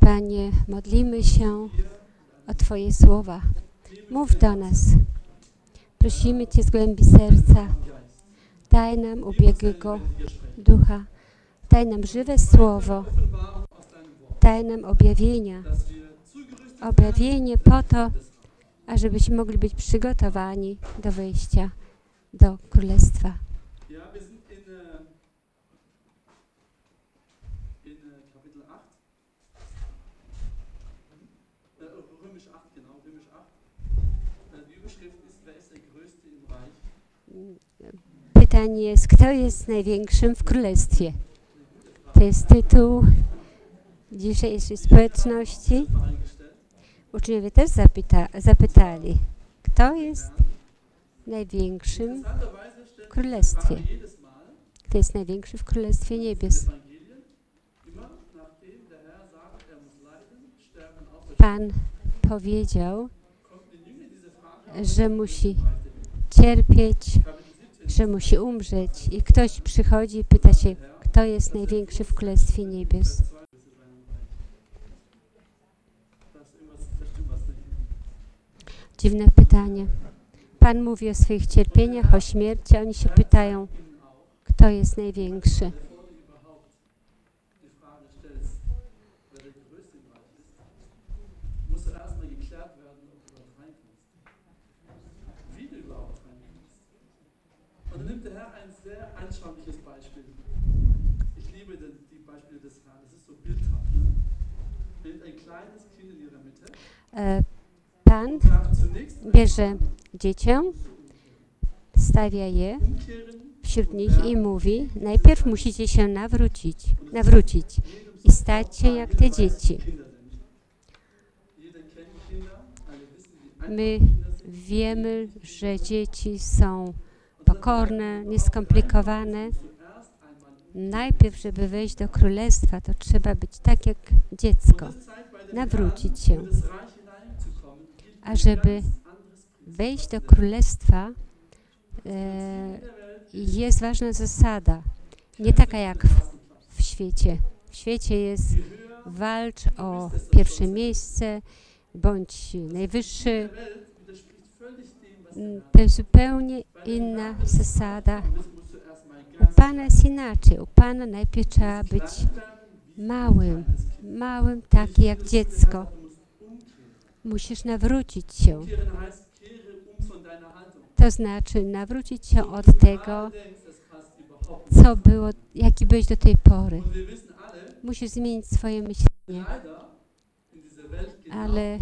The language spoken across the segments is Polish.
Panie, modlimy się o Twoje słowa. Mów do nas. Prosimy Cię z głębi serca. Daj nam ubiegłego ducha. Daj nam żywe słowo. Daj nam objawienia. Objawienie po to, ażebyśmy mogli być przygotowani do wejścia do Królestwa. Pytanie jest, kto jest największym w Królestwie? To jest tytuł dzisiejszej społeczności. Uczniowie też zapytali, kto jest największym w Królestwie? Kto jest największy w Królestwie Niebios? Pan powiedział, że musi cierpieć, że musi umrzeć i ktoś przychodzi i pyta się, kto jest największy w Królestwie Niebios. Dziwne pytanie. Pan mówi o swoich cierpieniach, o śmierci, a oni się pytają, kto jest największy. Pan bierze dziecię, stawia je wśród nich i mówi, najpierw musicie się nawrócić i stać się jak te dzieci. My wiemy, że dzieci są pokorne, nieskomplikowane. Najpierw, żeby wejść do Królestwa, to trzeba być tak jak dziecko, nawrócić się. A żeby wejść do Królestwa, jest ważna zasada, nie taka jak w świecie. W świecie jest walcz o pierwsze miejsce, bądź najwyższy. To jest zupełnie inna zasada. U Pana jest inaczej. U Pana najpierw trzeba być małym, taki jak dziecko. Musisz nawrócić się. To znaczy nawrócić się od tego, co było, jaki byłeś do tej pory. Musisz zmienić swoje myślenie. Ale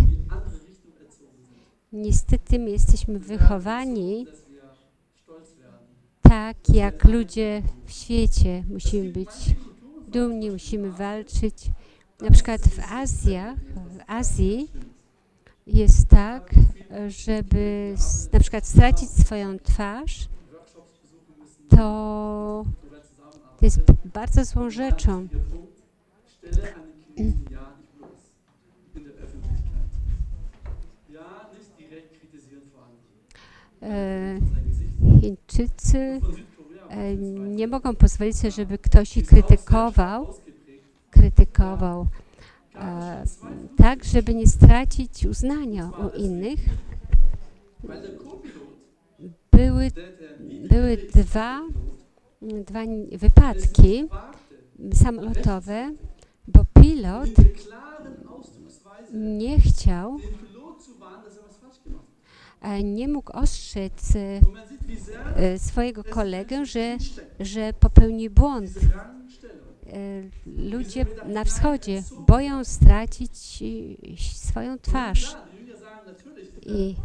niestety my jesteśmy wychowani tak, jak ludzie w świecie. Musimy być dumni, musimy walczyć. Na przykład w Azji jest tak, żeby na przykład stracić swoją twarz, to jest bardzo złą rzeczą. Chińczycy nie mogą pozwolić sobie, żeby ktoś ich krytykował. Tak, żeby nie stracić uznania u innych. Były dwa wypadki samolotowe, bo pilot nie mógł ostrzec swojego kolegę, że popełni błąd. Ludzie na wschodzie boją stracić swoją twarz. I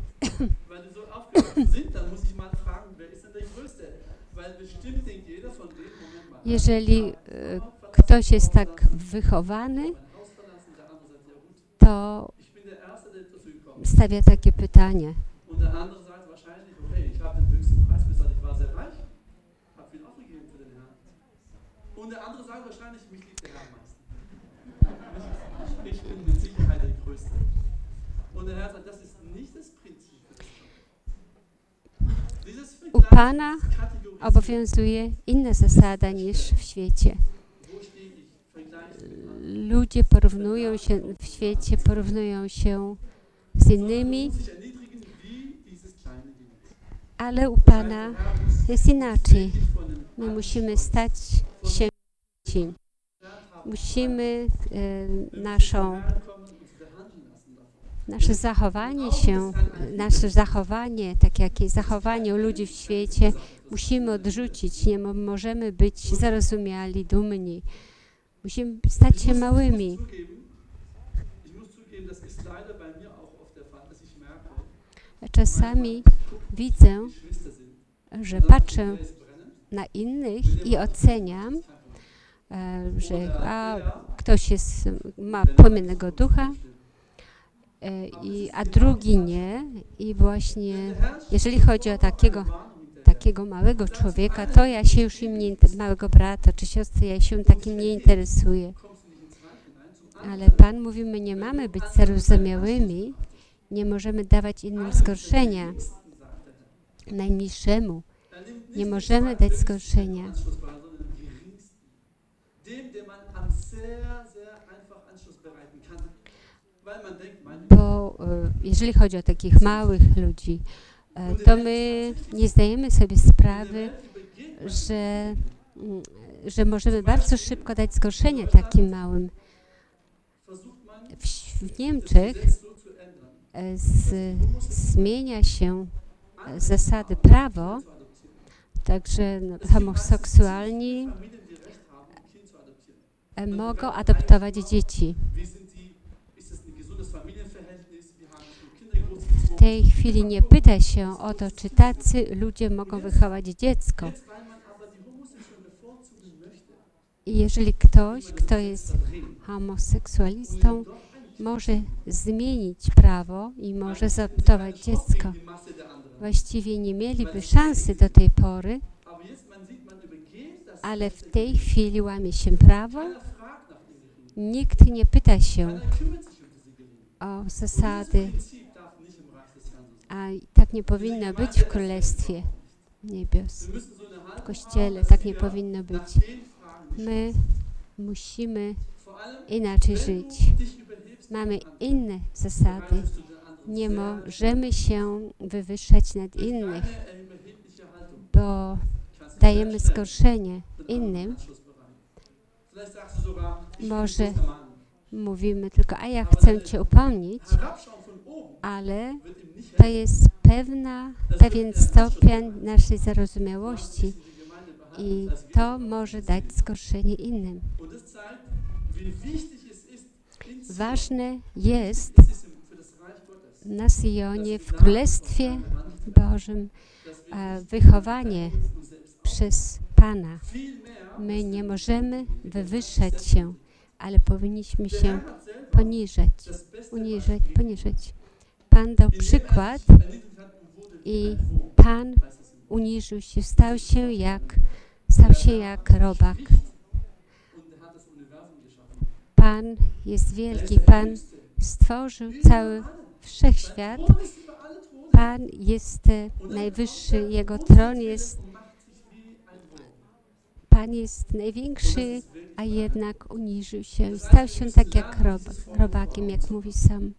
jeżeli ktoś jest tak wychowany, to stawia takie pytanie. U Pana obowiązuje inna zasada niż w świecie. ludzie porównują się w świecie, porównują się z innymi, ale u Pana jest inaczej. My musimy stać się dzieci. Musimy nasze zachowanie, tak jak jest zachowanie u ludzi w świecie, musimy odrzucić. Nie możemy być zarozumiali, dumni. Musimy stać się małymi. Czasami widzę, że patrzę na innych i oceniam, że ktoś ma płomiennego ducha, a drugi nie. I właśnie jeżeli chodzi o takiego małego człowieka, to ja się już małego brata czy siostry, ja się takim nie interesuję. Ale Pan mówi, my nie mamy być zarozumiałymi, nie możemy dawać innym zgorszenia. Najmniejszemu nie możemy dać zgorszenia. Bo jeżeli chodzi o takich małych ludzi, to my nie zdajemy sobie sprawy, że możemy bardzo szybko dać zgorszenie takim małym. W Niemczech zmienia się zasady prawo, także homoseksualni mogą adoptować dzieci. W tej chwili nie pyta się o to, czy tacy ludzie mogą wychować dziecko. I jeżeli ktoś, kto jest homoseksualistą, może zmienić prawo i może zaadoptować dziecko, właściwie nie mieliby szansy do tej pory, ale w tej chwili łamie się prawo. Nikt nie pyta się o zasady, a tak nie powinno być w Królestwie Niebios, w Kościele, tak nie powinno być. My musimy inaczej żyć. Mamy inne zasady. Nie możemy się wywyższać nad innych, bo dajemy zgorszenie innym. Może mówimy tylko, a ja chcę Cię upomnieć, ale to jest pewien stopień naszej zarozumiałości i to może dać zgorszenie innym. Ważne jest na Syjonie, w Królestwie Bożym, wychowanie przez Pana. My nie możemy wywyższać się, ale powinniśmy się poniżać. Pan dał przykład i Pan uniżył się, stał się jak robak. Pan jest wielki, Pan stworzył cały wszechświat. Pan jest najwyższy, Jego tron jest. Pan jest największy, a jednak uniżył się i stał się tak jak robakiem, jak mówi sam.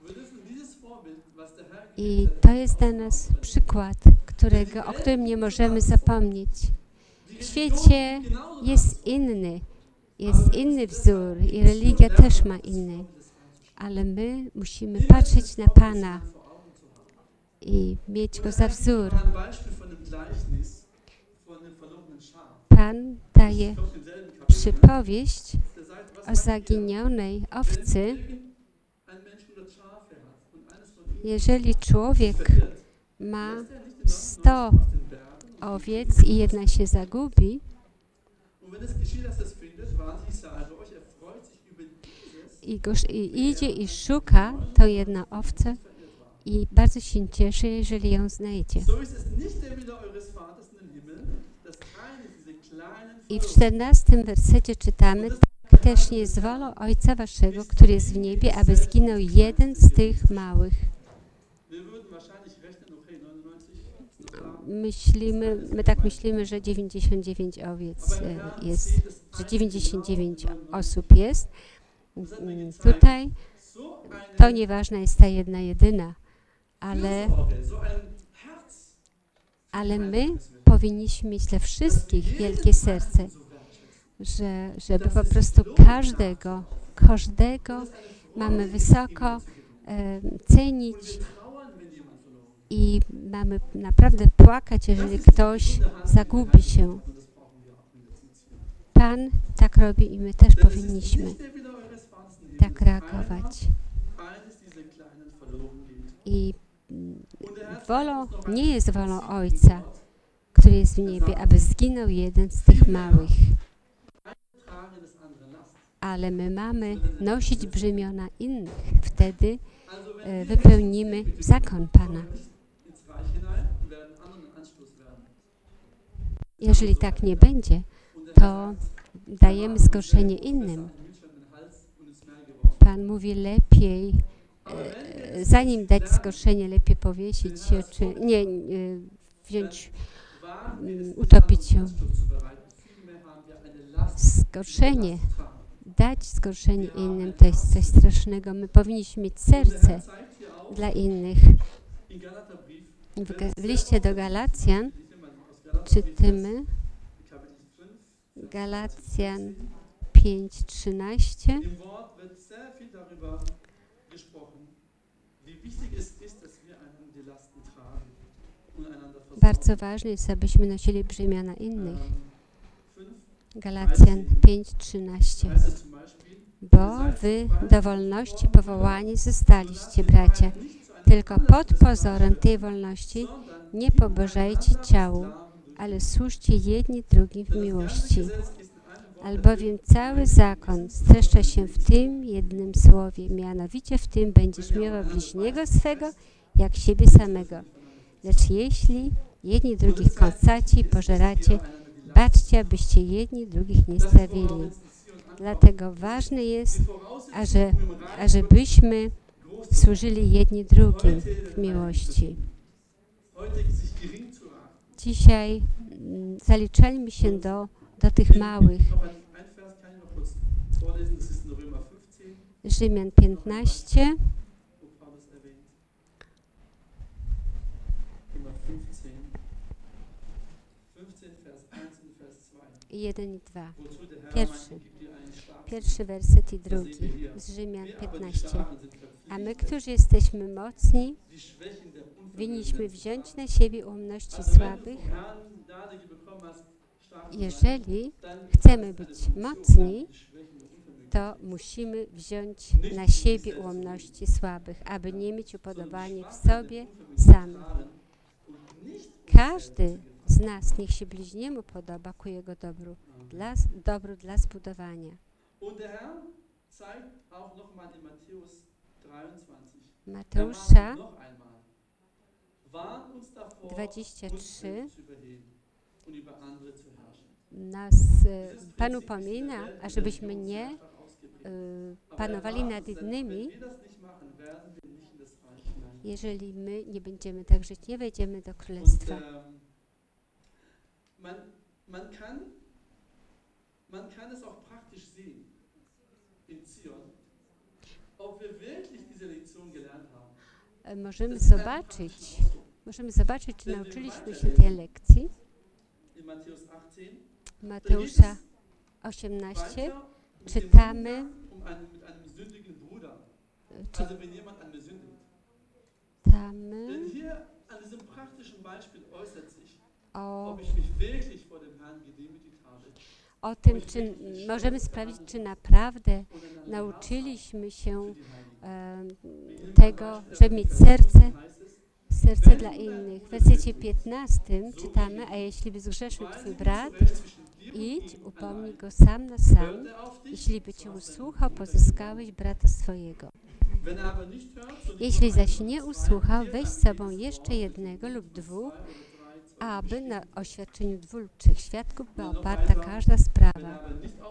I to jest dla nas przykład, o którym nie możemy zapomnieć. W świecie jest inny wzór i religia też ma inny, ale my musimy patrzeć na Pana i mieć Go za wzór. Pan daje przypowieść o zaginionej owcy. Jeżeli człowiek ma 100 owiec i jedna się zagubi, i idzie i szuka tą jedną owcę i bardzo się cieszy, jeżeli ją znajdzie. I w 14 wersecie czytamy, tak też nie jest wolą Ojca Waszego, który jest w niebie, aby zginął jeden z tych małych. My tak myślimy, że 99 owiec jest, że 99 osób jest, tutaj to nieważna jest ta jedna jedyna, ale my powinniśmy mieć dla wszystkich wielkie serce, żeby po prostu każdego mamy wysoko cenić i mamy naprawdę płakać, jeżeli ktoś zagubi się. Pan tak robi i my też powinniśmy tak reagować. I nie jest wolą Ojca, który jest w niebie, aby zginął jeden z tych małych. Ale my mamy nosić brzemiona innych. Wtedy wypełnimy zakon Pana. Jeżeli tak nie będzie, to dajemy zgorszenie innym. Pan mówi lepiej, zanim dać zgorszenie, lepiej powiesić się, czy nie wziąć, utopić się. Dać zgorszenie innym to jest coś strasznego. My powinniśmy mieć serce dla innych. W liście do Galacjan czytamy Galacjan 5:13. Bardzo ważne jest, abyśmy nosili brzemiona innych. Galacjan 5:13. Bo wy do wolności powołani zostaliście, bracia. Tylko pod pozorem tej wolności nie pobożajcie ciału, ale służcie jedni drugim w miłości. Albowiem cały zakon streszcza się w tym jednym słowie, mianowicie w tym będziesz miał bliźniego swego, jak siebie samego. Lecz jeśli jedni drugich kąsacie i pożeracie, baczcie, abyście jedni drugich nie strawili. Dlatego ważne jest, ażebyśmy służyli jedni drugim w miłości. Dzisiaj zaliczajmy się do tych małych. Rzymian 15. 1 i 2. Pierwszy werset i drugi z Rzymian 15. A my, którzy jesteśmy mocni, winniśmy wziąć na siebie ułomności słabych. Jeżeli chcemy być mocni, to musimy wziąć na siebie ułomności słabych, aby nie mieć upodobania w sobie samych. Każdy z nas niech się bliźniemu podoba ku jego dobru dla zbudowania. Mateusza 23 Pan upomina, ażebyśmy nie panowali nad innymi. Jeżeli my nie będziemy tak żyć, nie wejdziemy do Królestwa. Man kann es auch praktisch sehen in Zion, ob wir wirklich diese Lektion gelernt haben. Możemy zobaczyć, czy nauczyliśmy się tej lekcji. Mateusza 18 czytamy o tym, czy możemy sprawdzić, czy naprawdę nauczyliśmy się tego, żeby mieć serce dla innych. W wersecie 15 czytamy, a jeśli by zgrzeszył twój brat, idź, upomnij go sam na sam. Jeśli by cię usłuchał, pozyskałeś brata swojego. Jeśli zaś nie usłuchał, weź z sobą jeszcze jednego lub dwóch, aby na oświadczeniu 2 lub 3 świadków była oparta każda sprawa.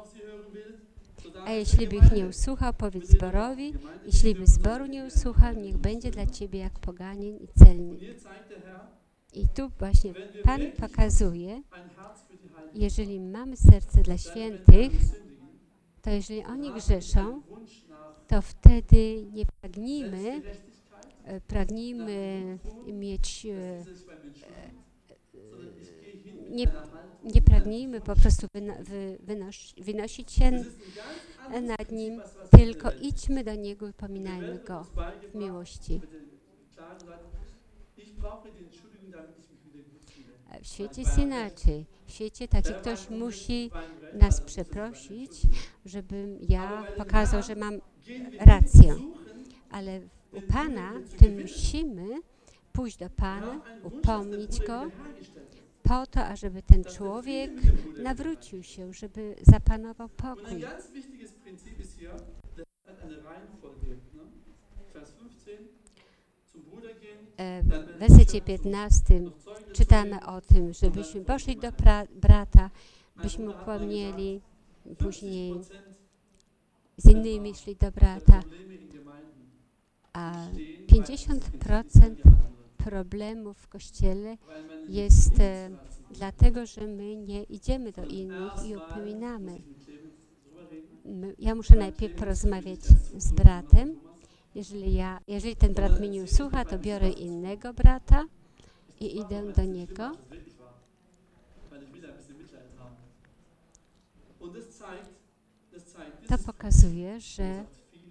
A jeśli by ich nie usłuchał, powiedz zborowi, jeśli by zboru nie usłuchał, niech będzie dla ciebie jak poganin i celnik. I tu właśnie Pan pokazuje, jeżeli mamy serce dla świętych, to jeżeli oni grzeszą, to wtedy nie pragnijmy mieć, nie pragnijmy po prostu wynosić się nad Nim, tylko idźmy do Niego i pominajmy Go w miłości. W świecie jest inaczej. W świecie taki ktoś musi nas przeprosić, żebym ja pokazał, że mam rację. Ale u Pana to musimy pójść do Pana, upomnieć Go po to, ażeby ten człowiek nawrócił się, żeby zapanował pokój. W wersecie 15 czytamy o tym, żebyśmy poszli do brata, byśmy ukłonieli, później z innymi szli do brata, a 50% problemów w Kościele jest dlatego, że my nie idziemy do innych i upominamy. Ja muszę najpierw porozmawiać z bratem. Jeżeli ten brat mnie nie usłucha, to biorę innego brata i idę do niego. To pokazuje, że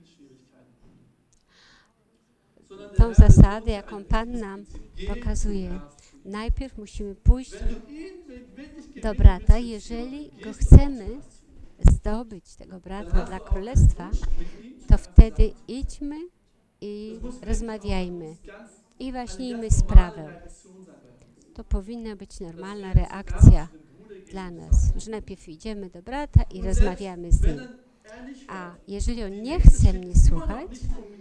tą zasadę, jaką Pan nam pokazuje, najpierw musimy pójść do brata. Jeżeli go chcemy zdobyć, tego brata dla Królestwa, to wtedy idźmy i rozmawiajmy i wyjaśnijmy sprawę. To powinna być normalna reakcja dla nas, że najpierw idziemy do brata i rozmawiamy z nim. A jeżeli on nie chce mnie słuchać,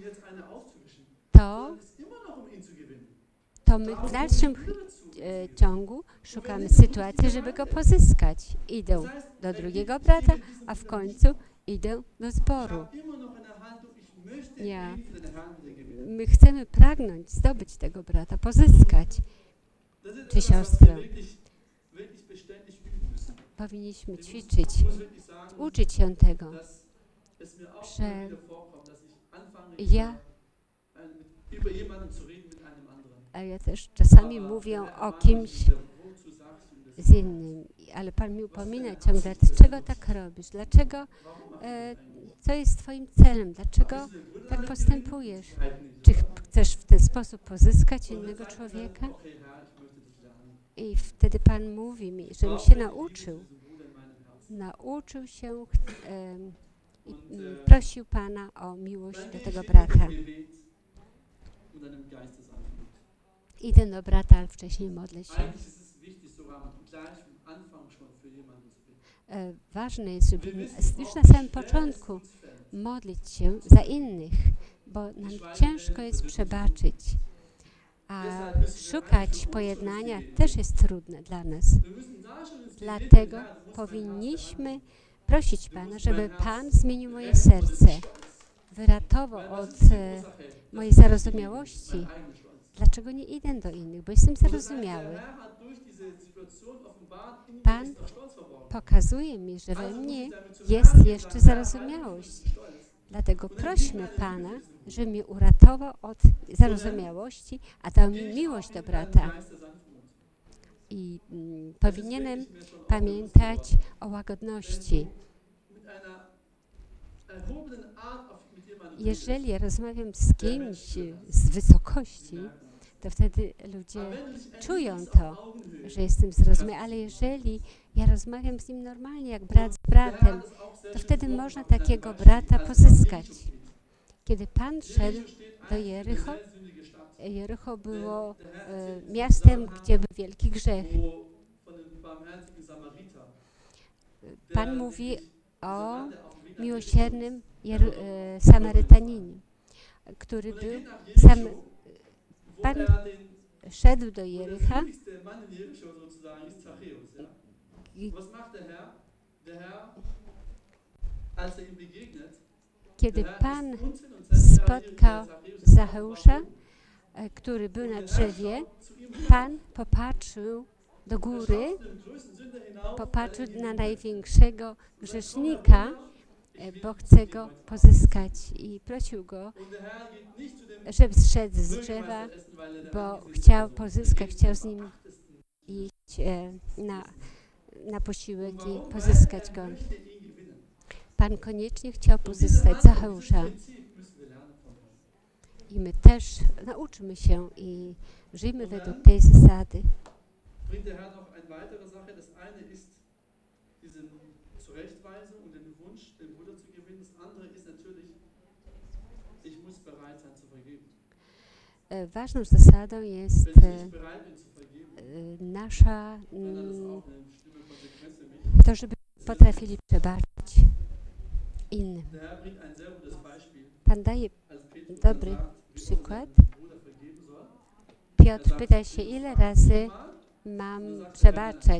to my w dalszym ciągu szukamy sytuacji, żeby go pozyskać. Idę do drugiego brata, a w końcu idę do zboru. My chcemy pragnąć zdobyć tego brata, pozyskać, czy siostrę. Powinniśmy ćwiczyć, uczyć się tego, że ja też czasami mówię o kimś z innym, ale Pan mi upomina ciągle, dlaczego tak robisz, dlaczego, co jest Twoim celem, dlaczego tak postępujesz, czy chcesz w ten sposób pozyskać innego człowieka? I wtedy Pan mówi mi, żebym się nauczył się i prosił Pana o miłość do tego brata. Idę do brata, ale wcześniej modlę się. Ważne jest, żeby już na samym początku modlić się za innych, bo nam ciężko jest przebaczyć, a szukać pojednania też jest trudne dla nas. Dlatego powinniśmy prosić Pana, żeby Pan zmienił moje serce, wyratował od mojej zarozumiałości. Dlaczego nie idę do innych? Bo jestem zarozumiały. Pan pokazuje mi, że we mnie jest jeszcze zarozumiałość. Dlatego prośmy Pana, żeby mnie uratował od zarozumiałości, a dał mi miłość do brata. I powinienem pamiętać o łagodności. Jeżeli ja rozmawiam z kimś z wysokości, to wtedy ludzie czują to, że jestem zrozumiały, ale jeżeli ja rozmawiam z nim normalnie, jak brat z bratem, to wtedy można takiego brata pozyskać. Kiedy Pan szedł do Jericho, Jericho było miastem, gdzie był wielki grzech. Pan mówi o miłosiernym Samarytaninie, który był Pan szedł do Jericha i kiedy Pan spotkał Zacheusza, który był na drzewie, Pan popatrzył do góry, popatrzył na największego grzesznika bo chce go pozyskać i prosił go, żeby zszedł z drzewa, bo chciał pozyskać, chciał z nim iść na posiłek i pozyskać go. Pan koniecznie chciał pozyskać Zacheusza. I my też nauczymy się i żyjmy według tej zasady. Ważną zasadą jest nasza, to, żeby potrafili przebaczyć innym. Pan daje dobry przykład. Piotr pyta się, ile razy mam przebaczać.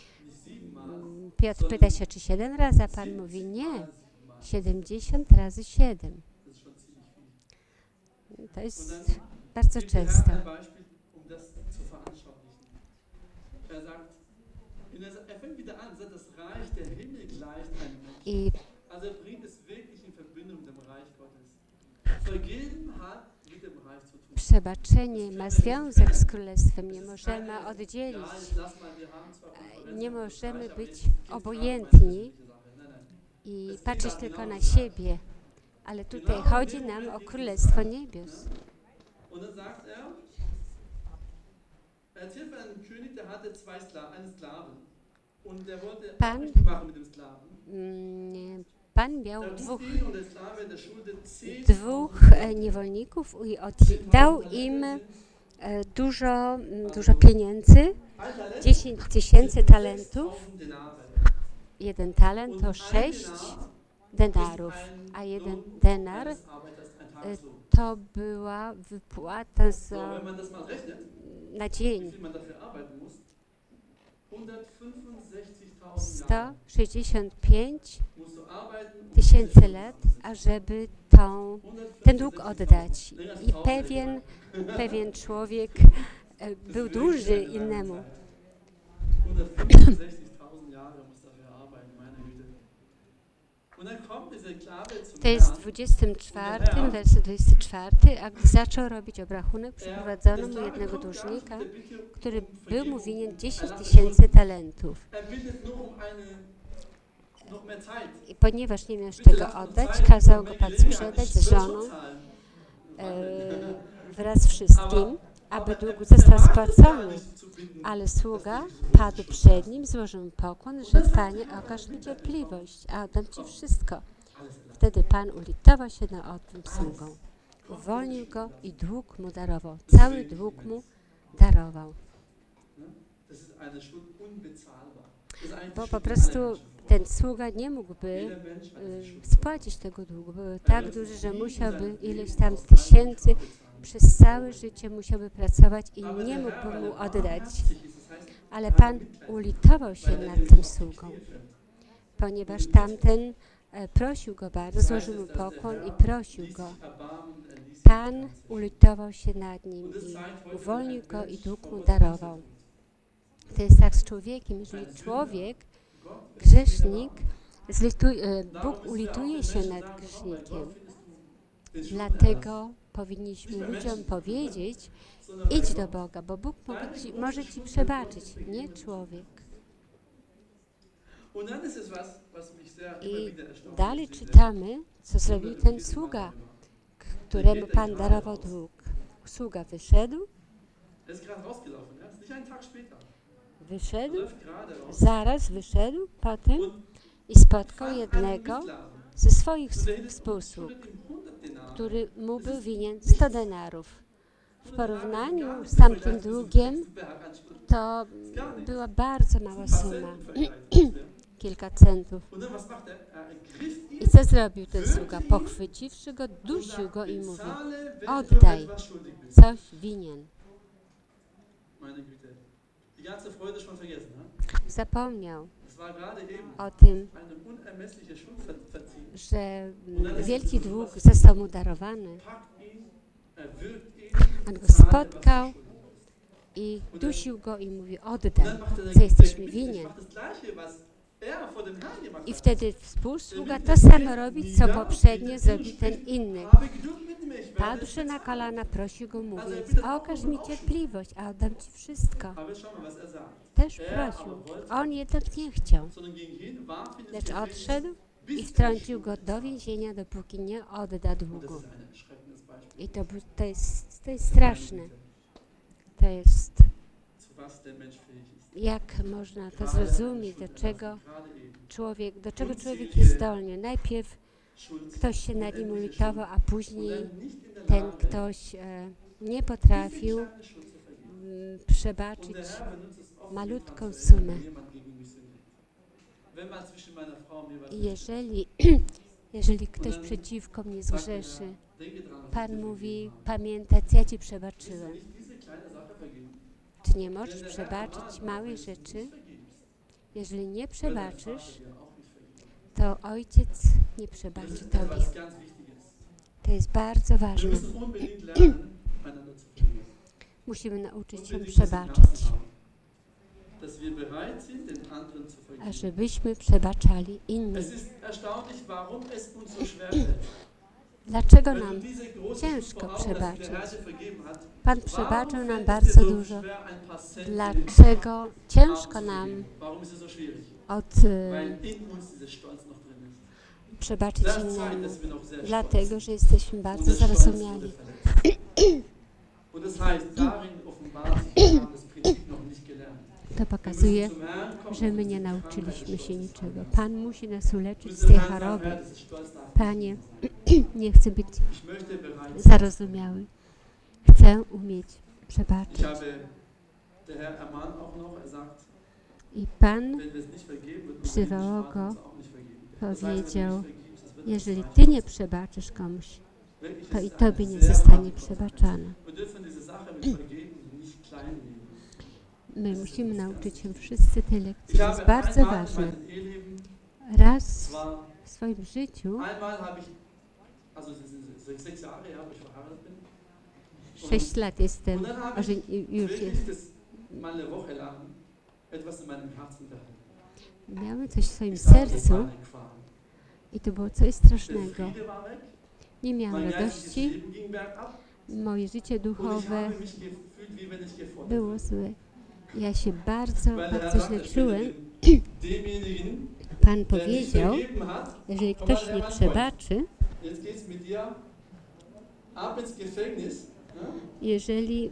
Piotr pyta się, czy 7 razy, a Pan mówi nie, 70 razy 7. To jest bardzo często. I przebaczenie ma związek z Królestwem. Nie możemy oddzielić. Nie możemy być obojętni i patrzeć tylko na siebie. Ale tutaj chodzi nam o Królestwo Niebios. Pan miał dwóch niewolników i dał im dużo pieniędzy, 10 000 talentów. 1 talent to 6 denarów, a 1 denar to była wypłata na dzień. 165 000 lat, ażeby ten dług oddać. I pewien człowiek był dłużny innemu. To jest w 24, werset 24, a gdy zaczął robić obrachunek, przyprowadzono mu jednego dłużnika, który był mu winien 10 000 talentów. I ponieważ nie miał z czego oddać, kazał go Pan sprzedać z żoną wraz z wszystkim, aby dług został spłacony. Ale sługa padł przed nim, złożył pokłon, że Panie, okaż mi cierpliwość, a oddam Ci wszystko. Wtedy Pan ulitował się nad tym sługą. Uwolnił go i dług mu darował. Cały dług mu darował. Bo po prostu ten sługa nie mógłby spłacić tego długu. Był tak duży, że musiałby ileś tam tysięcy przez całe życie musiałby pracować i nie mógłby mu oddać. Ale Pan ulitował się nad tym sługą, ponieważ tamten prosił go bardzo, złożył mu pokłon i prosił go. Pan ulitował się nad nim i uwolnił go i dług mu darował. To jest tak z człowiekiem, jeżeli człowiek, grzesznik, Bóg ulituje się nad grzesznikiem. Dlatego powinniśmy ludziom powiedzieć, idź do Boga, bo Bóg może Ci przebaczyć, nie człowiek. I dalej czytamy, co zrobił ten sługa, któremu Pan darował dług. Sługa wyszedł, zaraz wyszedł potem i spotkał jednego ze swoich współsług, który mu był winien 100 denarów. W porównaniu z tamtym długiem to była bardzo mała suma, kilka centów. I co zrobił ten sługa? Pochwyciwszy go, dusił go i mówił, oddaj, coś winien. Zapomniał o tym, że wielki dług został mu darowany. On go spotkał i dusił go i mówi, oddaj, co jesteś mi winien. I wtedy współsługa to samo robi, co poprzednio zrobił ten inny. Padł się na kolana, prosił go, mówiąc, okaż mi cierpliwość, a oddam ci wszystko. Też prosił. On jednak nie chciał, lecz odszedł i wtrącił go do więzienia, dopóki nie odda długu. I to jest straszne. To jest, jak można to zrozumieć, do czego człowiek jest zdolny. Najpierw ktoś się nad nim ulitował, a później ten ktoś nie potrafił przebaczyć malutką sumę. I jeżeli ktoś przeciwko mnie zgrzeszy, Pan mówi, pamiętaj, co ja ci przebaczyłem. Czy nie możesz przebaczyć małej rzeczy? Jeżeli nie przebaczysz, to Ojciec nie przebaczy Tobie. To jest bardzo ważne. Musimy nauczyć się przebaczać, a żebyśmy przebaczali innym. Dlaczego nam ciężko przebaczyć? Pan przebaczył nam bardzo dużo. Dlaczego ciężko nam przebaczyć innemu? Dlatego, że jesteśmy bardzo zarozumiali. To pokazuje, że my nie nauczyliśmy się niczego. Pan musi nas uleczyć z tej choroby. Panie, nie chcę być zarozumiały. Chcę umieć przebaczyć. I Pan przywołał go, powiedział, jeżeli Ty nie przebaczysz komuś, to i Tobie nie zostanie przebaczane. My musimy nauczyć się wszyscy tej lekcji. To jest bardzo ważne. Raz w swoim życiu 6 lat jestem, już jest. Miałem coś w swoim sercu i to było coś strasznego. Nie miałam radości. Moje życie duchowe było złe. Ja się bardzo, bardzo źle czułem. Pan powiedział, jeżeli ktoś nie przebaczy, jeżeli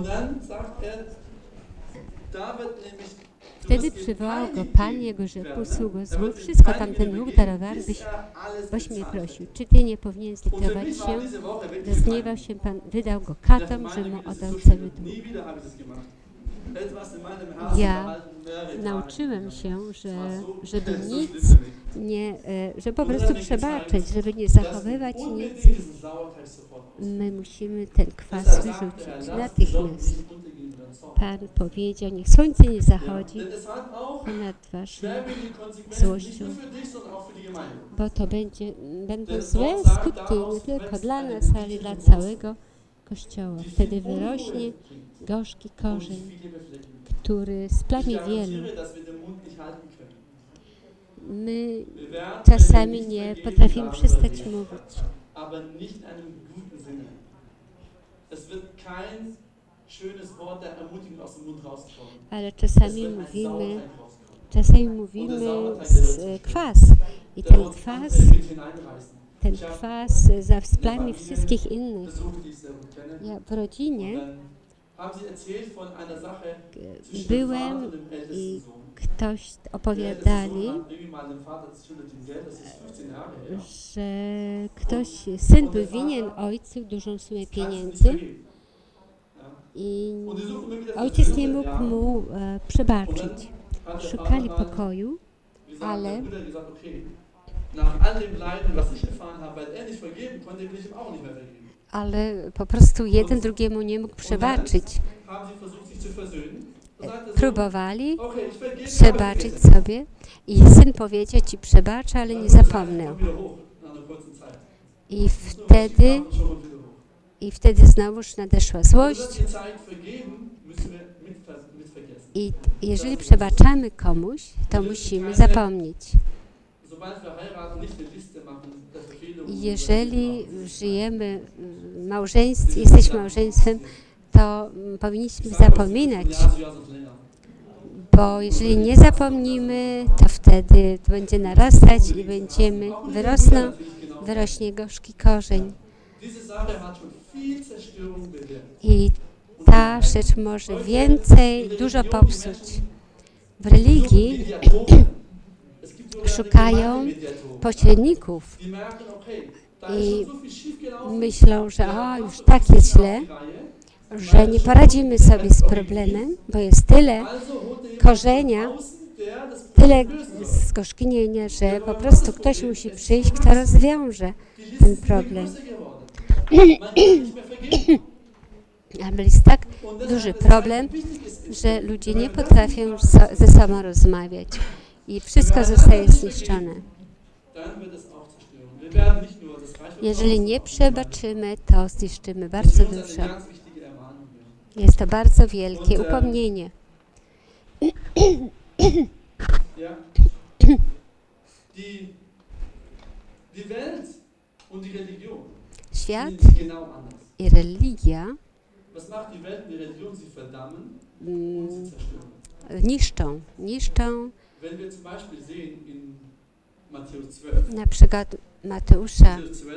wtedy przywołał go Pan, jego rzekł, sługo zły, wszystko tamten Bóg darowany, boś mnie prosił. Czy Ty nie powinien zlitować się? Rozgniewał się Pan, wydał go katom, że mu oddał cały dług. Ja nauczyłem się, żeby nic nie, że po prostu przebaczyć, żeby nie zachowywać nic. My musimy ten kwas wyrzucić natychmiast. Pan powiedział, niech słońce nie zachodzi ponad Waszą złością, bo to będą złe skutki nie tylko dla nas, ale i dla całego Kościoła. Wtedy wyrośnie gorzki korzeń, który splami wielu. My czasami nie potrafimy przestać mówić. Ale czasami mówimy kwas i ten kwas splami wszystkich innych. Ja w rodzinie byłem i ktoś opowiadali, że syn był winien ojcu dużą sumę pieniędzy i ojciec nie mógł mu przebaczyć. Szukali pokoju, ale po prostu jeden drugiemu nie mógł przebaczyć. Próbowali przebaczyć sobie i syn powiedział, Ci przebaczę, ale nie zapomnę. I wtedy znowuż nadeszła złość. I jeżeli przebaczamy komuś, to musimy zapomnieć. Jeżeli żyjemy w małżeństwie, jesteśmy małżeństwem, to powinniśmy zapominać, bo jeżeli nie zapomnimy, to wtedy to będzie narastać i wyrośnie gorzki korzeń. I ta rzecz może dużo popsuć. W religii szukają pośredników i myślą, że już tak jest źle, że nie poradzimy sobie z problemem, bo jest tyle korzenia, tyle zgorzknienia, że po prostu ktoś musi przyjść, kto rozwiąże ten problem. Ale jest tak duży problem, że ludzie nie potrafią ze sobą rozmawiać i wszystko zostaje zniszczone. Jeżeli nie przebaczymy, to zniszczymy bardzo dużo. Jest to bardzo wielkie upomnienie. Świat i religia niszczą. Na przykład Mateusza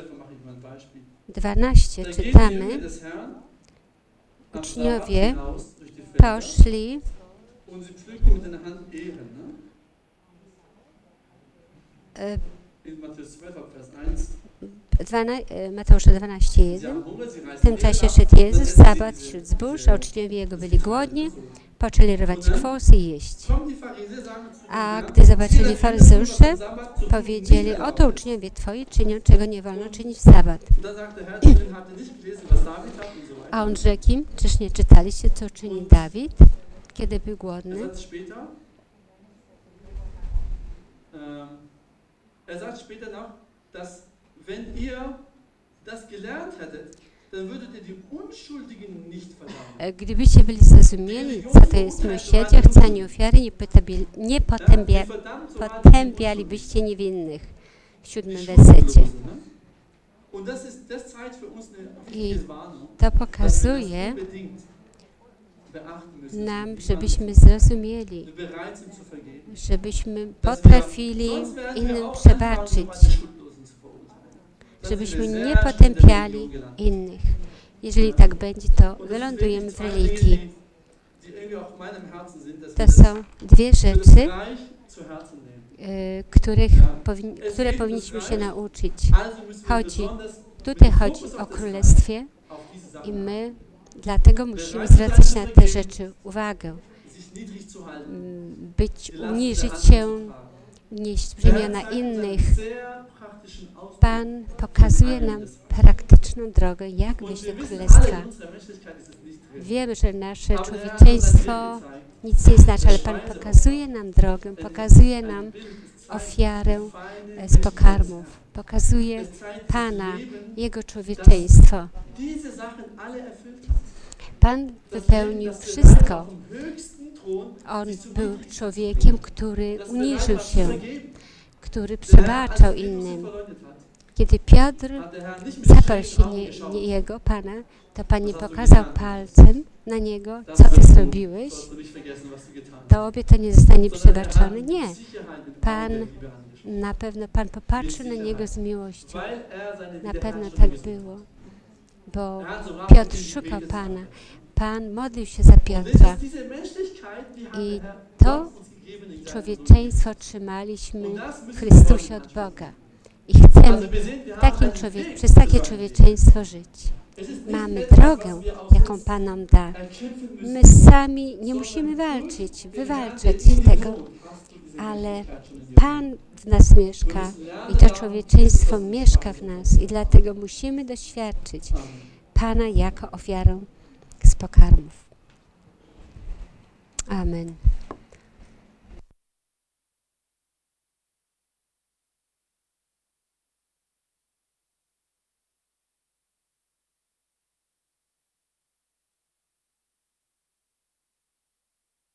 12 czytamy, uczniowie poszli Mateusza 12:1. W tym czasie szedł Jezus w sabat wśród zbóż, a uczniowie Jego byli głodni, poczęli rwać kwosy i jeść. A gdy zobaczyli faryzeusze, powiedzieli, oto uczniowie Twoi czynią, czego nie wolno czynić w sabat. A on rzekł im, czyż nie czytaliście, co czyni Dawid, kiedy był głodny? sagt später noch, dass wenn ihr das gelernt hättet, dann würdet ihr die Unschuldigen nicht verdammen. Gdybyście byli zrozumieli, co to jest miłosierdzie, chcenie ofiary, nie potępialibyście niewinnych. W 7 wersecie. I to pokazuje nam, żebyśmy zrozumieli, żebyśmy potrafili innym przebaczyć, żebyśmy nie potępiali innych. Jeżeli tak będzie, to wylądujemy w religii. To są dwie rzeczy, które powinniśmy się nauczyć. Tutaj chodzi o królestwie i my dlatego musimy zwracać na te rzeczy uwagę. Uniżyć się, nieść brzemiona innych. Pan pokazuje nam praktyczną drogę, jak wyjść do królestwa. Wiemy, że nasze człowieczeństwo nic nie znaczy, ale Pan pokazuje nam drogę, pokazuje nam ofiarę z pokarmów. Pokazuje Pana, Jego człowieczeństwo. Pan wypełnił wszystko. On był człowiekiem, który uniżył się, który przebaczał innym. Kiedy Piotr zaparł się Jego, Pana, to Pan nie pokazał palcem na Niego, co Ty zrobiłeś, Tobie to nie zostanie przebaczone. Nie. Na pewno Pan popatrzy na Niego z miłością. Na pewno tak było, bo Piotr szukał Pana. Pan modlił się za Piotra i to człowieczeństwo otrzymaliśmy w Chrystusie od Boga. I chcemy przez takie człowieczeństwo żyć. Mamy drogę, jaką Pan nam da. My sami nie musimy wywalczać tego, ale Pan w nas mieszka i to człowieczeństwo mieszka w nas i dlatego musimy doświadczyć Pana jako ofiarę z pokarmów. Amen.